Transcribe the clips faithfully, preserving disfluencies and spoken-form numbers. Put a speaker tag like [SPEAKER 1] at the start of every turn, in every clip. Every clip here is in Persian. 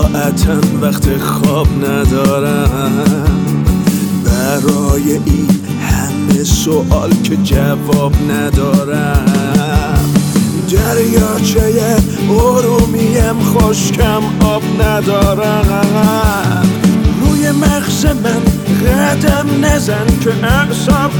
[SPEAKER 1] ساعتم وقت خواب ندارم برای این همه سوال که جواب ندارم. دریاچه ارومیم خشکم آب ندارم. روی مغز من قدم نزن که اعصاب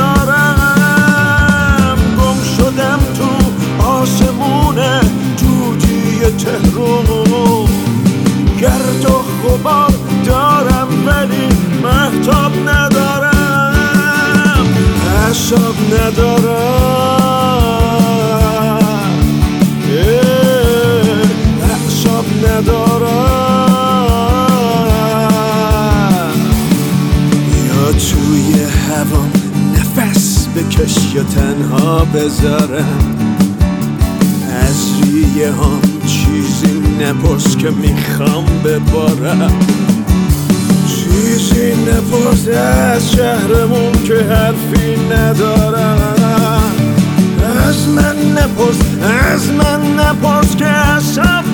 [SPEAKER 1] ندارم. گم شدم تو آسمون دودی تهران. گرد و غبار دارم ولی مهتاب ندارم. اعصاب ندارم. اعصاب ندارم. یا توی هوام نفس بکش یا تنها بذارم. از ریه هم چیزی نپرس که میخوام ببارم. چیزی نپرس از شهرمون که حرفی ندارم. از من نپرس از من نپرس که حساب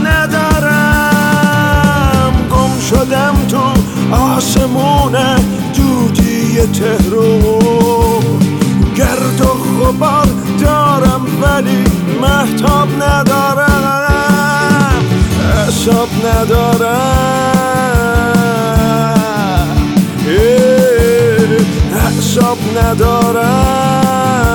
[SPEAKER 1] ندارم. گم شدم تو آسمون دودی تهران. گرد و غبار دارم ولی مهتاب ندارم. اعصاب ندارم. اعصاب ندارم.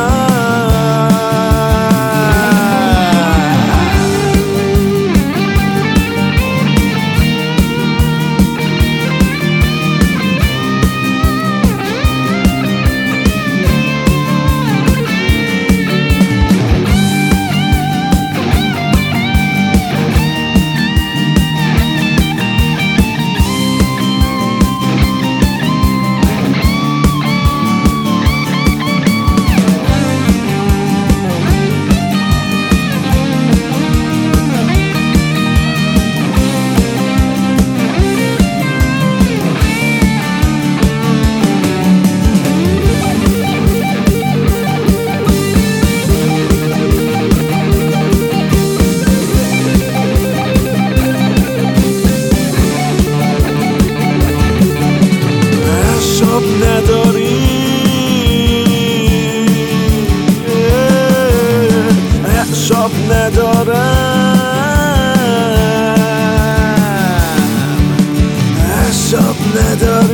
[SPEAKER 1] اعصاب ندارم. اعصاب ندارم.